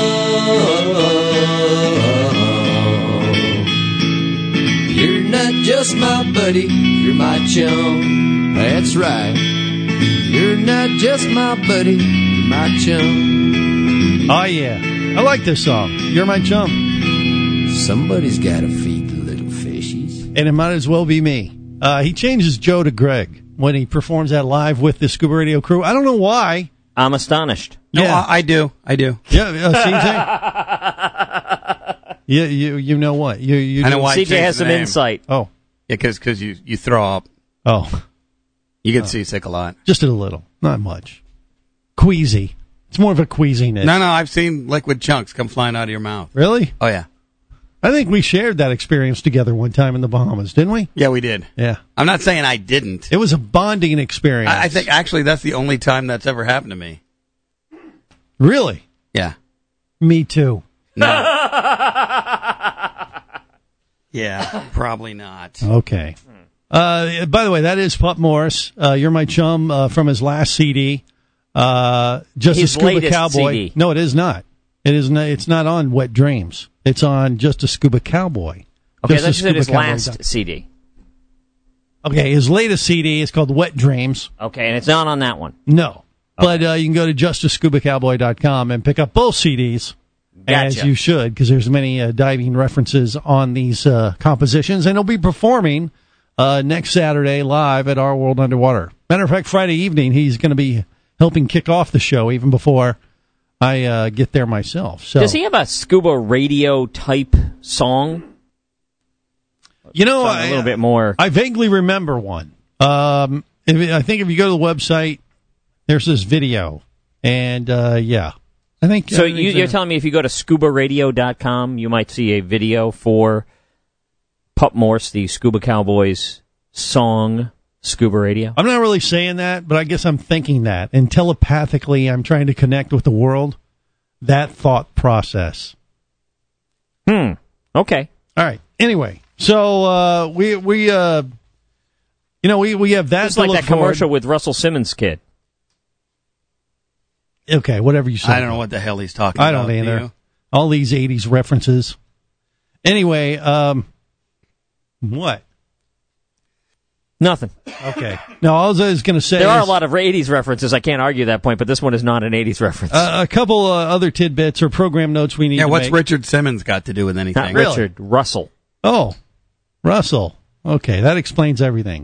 Speaker 15: come. You're not just my buddy, you're my chum. That's right. You're not just my buddy, you're my chum.
Speaker 6: Oh, yeah. I like this song. You're my chum.
Speaker 15: Somebody's got to feed the little fishies.
Speaker 6: And it might as well be me. Uh, he changes Joe to Greg when he performs that live with the Scuba Radio crew. I don't know why.
Speaker 7: I'm astonished.
Speaker 5: No,
Speaker 6: Yeah.
Speaker 5: I, I do. I do.
Speaker 6: Yeah, uh, C J. Yeah, you you know what? You you
Speaker 5: I know
Speaker 6: do-
Speaker 5: why I
Speaker 7: C J
Speaker 5: changed
Speaker 7: has
Speaker 5: the
Speaker 7: some
Speaker 5: name.
Speaker 7: insight.
Speaker 6: Oh,
Speaker 5: Yeah, because you, you throw up.
Speaker 6: oh,
Speaker 5: You get seasick a lot.
Speaker 6: just a little, not much. Queasy. It's more of a queasiness.
Speaker 5: No, no, I've seen liquid chunks come flying out of your mouth.
Speaker 6: Really?
Speaker 5: Oh, yeah.
Speaker 6: I think we shared that experience together one time in the Bahamas, didn't we?
Speaker 5: Yeah, we did.
Speaker 6: Yeah.
Speaker 5: I'm not saying I didn't.
Speaker 6: It was a bonding experience.
Speaker 5: I, I think, actually, that's the only time that's ever happened to me.
Speaker 6: Really?
Speaker 5: Yeah.
Speaker 6: Me too.
Speaker 5: No. Yeah, probably not.
Speaker 6: Okay. Uh, by the way, that is Pup Morris. Uh, You're My Chum uh, from his last C D. Uh, Just
Speaker 7: His
Speaker 6: a Scuba
Speaker 7: latest
Speaker 6: Cowboy.
Speaker 7: C D.
Speaker 6: No, it is not. It is not. It's not on Wet Dreams. It's on Just a Scuba Cowboy.
Speaker 7: Okay,
Speaker 6: Just a
Speaker 7: that's
Speaker 6: Scuba
Speaker 7: his
Speaker 6: Cowboy
Speaker 7: last
Speaker 6: dot-
Speaker 7: C D.
Speaker 6: Okay, his latest C D is called Wet Dreams.
Speaker 7: Okay, and it's not on that one.
Speaker 6: No. But uh, you can go to just a scuba cowboy dot com and pick up both C Ds, as
Speaker 7: Gotcha.
Speaker 6: you should, because there's many uh, diving references on these uh, compositions. And he'll be performing uh, next Saturday live at Our World Underwater. Matter of fact, Friday evening, he's going to be helping kick off the show even before I uh, get there myself. So,
Speaker 7: Does he have a scuba radio type song?
Speaker 6: You know,
Speaker 7: Something
Speaker 6: I,
Speaker 7: a little bit more.
Speaker 6: I vaguely remember one. Um, if, I think if you go to the website, there's this video. And, uh, yeah. I think.
Speaker 7: So
Speaker 6: I think
Speaker 7: you,
Speaker 6: the-
Speaker 7: you're telling me if you go to scuba radio dot com, you might see a video for Pup Morse, the Scuba Cowboys song, Scuba Radio?
Speaker 6: I'm not really saying that, but I guess I'm thinking that. And telepathically, I'm trying to connect with the world. That thought process.
Speaker 7: Hmm. Okay.
Speaker 6: All right. Anyway, so uh, we we uh, you know we we have that.
Speaker 7: It's
Speaker 6: to
Speaker 7: like
Speaker 6: look
Speaker 7: that commercial
Speaker 6: forward-
Speaker 7: with Russell Simmons' kid.
Speaker 6: Okay, whatever you say.
Speaker 5: I don't know what the hell he's talking
Speaker 6: I
Speaker 5: about.
Speaker 6: don't
Speaker 5: do
Speaker 6: either.
Speaker 5: you?
Speaker 6: All these eighties references. Anyway, um, what?
Speaker 7: Nothing.
Speaker 6: Okay. No, all I was going to say
Speaker 7: There are a
Speaker 6: is,
Speaker 7: lot of eighties references. I can't argue that point, but this one is not an eighties reference.
Speaker 6: uh, a couple uh, other tidbits or program notes we need
Speaker 5: Yeah,
Speaker 6: to
Speaker 5: what's
Speaker 6: make.
Speaker 5: Richard Simmons got to do with anything?
Speaker 7: Not Richard, Russell.
Speaker 6: Oh, Russell. Okay, that explains everything.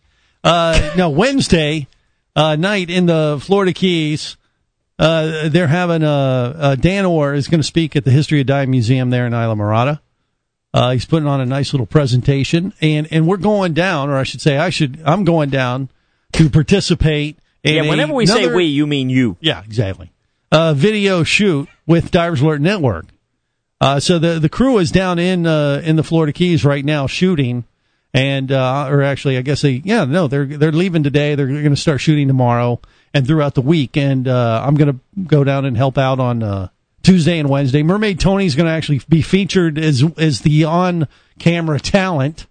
Speaker 6: Uh, no, Wednesday uh, night in the Florida Keys, uh, they're having a, uh, Dan Orr is going to speak at the History of Dive Museum there in Isla Mirada. Uh, he's putting on a nice little presentation, and, and we're going down, or I should say, I should, I'm going down to participate. In
Speaker 7: Yeah, whenever we
Speaker 6: another,
Speaker 7: say we, you mean you.
Speaker 6: Yeah, exactly. Uh, video shoot with Divers Alert Network. Uh, so the the crew is down in uh, in the Florida Keys right now shooting, and uh, or actually, I guess they yeah no they're they're leaving today. They're going to start shooting tomorrow and throughout the week. And uh, I'm going to go down and help out on uh, Tuesday and Wednesday. Mermaid Tony's going to actually be featured as as the on camera talent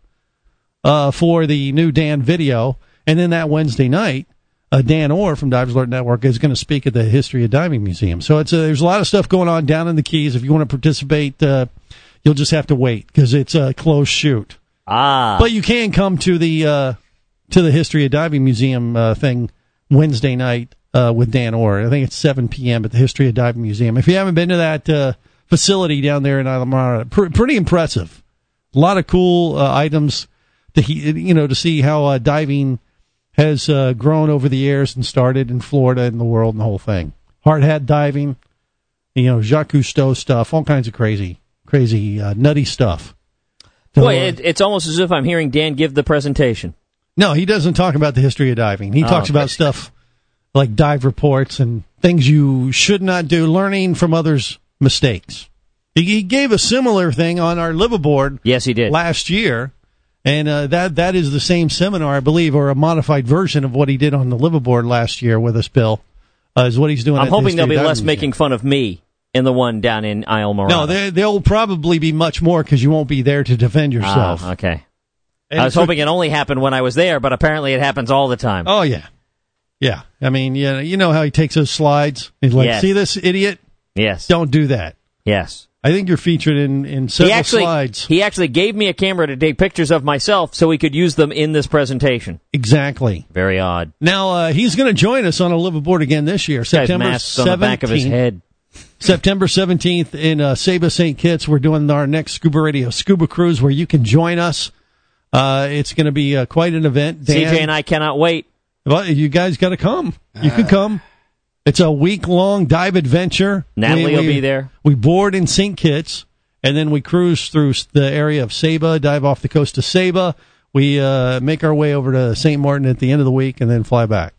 Speaker 6: uh, for the new Dan video, and then that Wednesday night. Uh, Dan Orr from Divers Alert Network is going to speak at the History of Diving Museum. So it's a, there's a lot of stuff going on down in the Keys. If you want to participate, uh, you'll just have to wait because it's a closed shoot.
Speaker 7: Ah,
Speaker 6: But you can come to the uh, to the History of Diving Museum uh, thing Wednesday night uh, with Dan Orr. I think it's seven p.m. at the History of Diving Museum. If you haven't been to that uh, facility down there in Isla Mirada, pr- pretty impressive. A lot of cool uh, items to he- you know to see how uh, diving has uh, grown over the years and started in Florida and the world and the whole thing. Hard hat diving, you know, Jacques Cousteau stuff, all kinds of crazy, crazy, uh, nutty stuff.
Speaker 7: Boy, it, it's almost as if I'm hearing Dan give the presentation.
Speaker 6: No, he doesn't talk about the history of diving. He
Speaker 7: Oh,
Speaker 6: talks
Speaker 7: okay.
Speaker 6: about stuff like dive reports and things you should not do, learning from others' mistakes. He, he gave a similar thing on our liveaboard.
Speaker 7: Yes, he did.
Speaker 6: Last year. And uh, that that is the same seminar, I believe, or a modified version of what he did on the liveaboard last year with us, Bill, uh, is what he's doing.
Speaker 7: I'm
Speaker 6: at the
Speaker 7: hoping there'll
Speaker 6: History
Speaker 7: be
Speaker 6: of
Speaker 7: less
Speaker 6: Diving
Speaker 7: making fun of me in the one down in Isle Morada.
Speaker 6: No, there, there'll probably be much more because you won't be there to defend yourself.
Speaker 7: Ah, okay.
Speaker 6: And
Speaker 7: I was
Speaker 6: so-
Speaker 7: hoping it only happened when I was there, but apparently it happens all the time.
Speaker 6: Oh, yeah. Yeah. I mean, yeah, you know how he takes those slides? He's like,
Speaker 7: Yes.
Speaker 6: see this idiot?
Speaker 7: Yes.
Speaker 6: Don't do that.
Speaker 7: Yes.
Speaker 6: I think you're featured in, in several
Speaker 7: He actually,
Speaker 6: slides.
Speaker 7: he actually gave me a camera to take pictures of myself so he could use them in this presentation.
Speaker 6: Exactly.
Speaker 7: Very odd.
Speaker 6: Now, uh, he's going to join us on a liveaboard again this year,
Speaker 7: This guy's
Speaker 6: September
Speaker 7: masks on the back of his head.
Speaker 6: September seventeenth in uh, Saba Saint Kitts. We're doing our next Scuba Radio Scuba Cruise where you can join us. Uh, it's going to be uh, quite an event.
Speaker 7: C J and I cannot wait.
Speaker 6: Well, you guys got to come. You can come. It's a week-long dive adventure.
Speaker 7: Natalie
Speaker 6: We-
Speaker 7: will
Speaker 6: we-
Speaker 7: be there.
Speaker 6: We board in Saint Kitts, and then we cruise through the area of Saba, dive off the coast of Saba. We uh, make our way over to Saint Martin at the end of the week, and then fly back.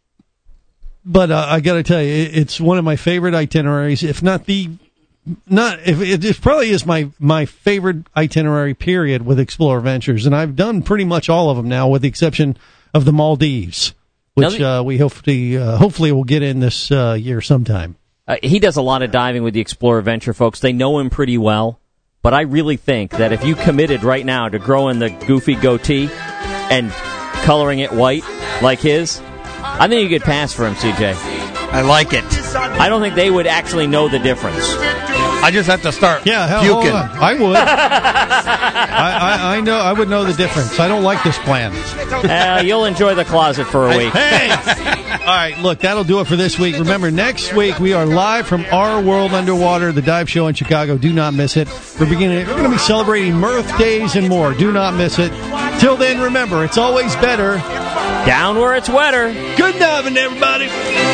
Speaker 6: But uh, I got to tell you, it, it's one of my favorite itineraries, if not the not if it, it probably is my my favorite itinerary period with Explorer Ventures, and I've done pretty much all of them now, with the exception of the Maldives, which
Speaker 7: Now
Speaker 6: uh, we hopefully uh, hopefully will get in this uh, year sometime.
Speaker 7: uh, he does a lot of diving with the Explorer Venture folks. They know him pretty well. But I really think that if you committed right now to growing the goofy goatee and coloring it white like his, I think you could pass for him, C J.
Speaker 5: I like it.
Speaker 7: I don't think they would actually know the difference.
Speaker 5: I just have to start
Speaker 6: yeah, hell,
Speaker 5: puking.
Speaker 6: hold on. I would. I, I, I know. I would know the difference. I don't like this plan.
Speaker 7: Uh, you'll enjoy the closet for a week.
Speaker 6: Hey! All right, look, that'll do it for this week. Remember, next week we are live from Our World Underwater, the dive show in Chicago. Do not miss it. We're beginning. We're going to be celebrating Mirth Days and more. Do not miss it. Till then, remember, it's always better
Speaker 7: down where it's wetter.
Speaker 6: Good diving, everybody.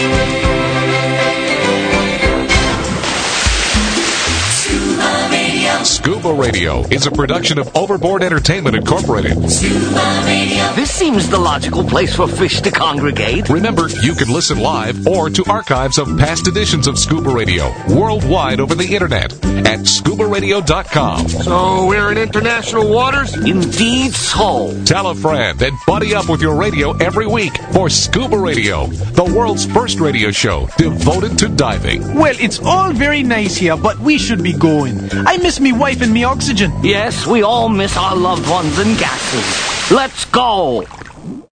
Speaker 11: Scuba Radio.
Speaker 1: Scuba Radio is a production of Overboard Entertainment Incorporated.
Speaker 11: Scuba Radio.
Speaker 3: This seems the logical place for fish to congregate.
Speaker 1: Remember, you can listen live or to archives of past editions of Scuba Radio worldwide over the internet at scuba radio dot com.
Speaker 3: So we're in international waters? Indeed so.
Speaker 1: Tell a friend and buddy up with your radio every week for Scuba Radio, the world's first radio show devoted to diving.
Speaker 21: Well, it's all very nice here, but we should be going. I miss me wife and me oxygen.
Speaker 3: Yes, we all miss our loved ones and gases. Let's go.